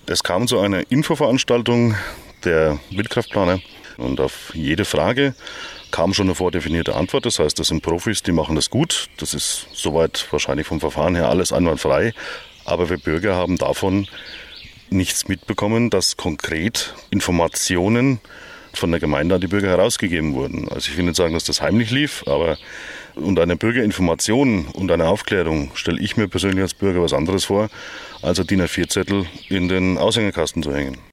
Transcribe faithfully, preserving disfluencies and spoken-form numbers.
Es kam zu einer Infoveranstaltung der Windkraftplaner und auf jede Frage kam schon eine vordefinierte Antwort. Das heißt, das sind Profis, die machen das gut. Das ist soweit wahrscheinlich vom Verfahren her alles einwandfrei. Aber wir Bürger haben davon nichts mitbekommen, dass konkret Informationen von der Gemeinde an die Bürger herausgegeben wurden. Also ich will nicht sagen, dass das heimlich lief, aber unter einer Bürgerinformation und einer Aufklärung stelle ich mir persönlich als Bürger was anderes vor, als ein D I N A vier Zettel in den Aushängerkasten zu hängen.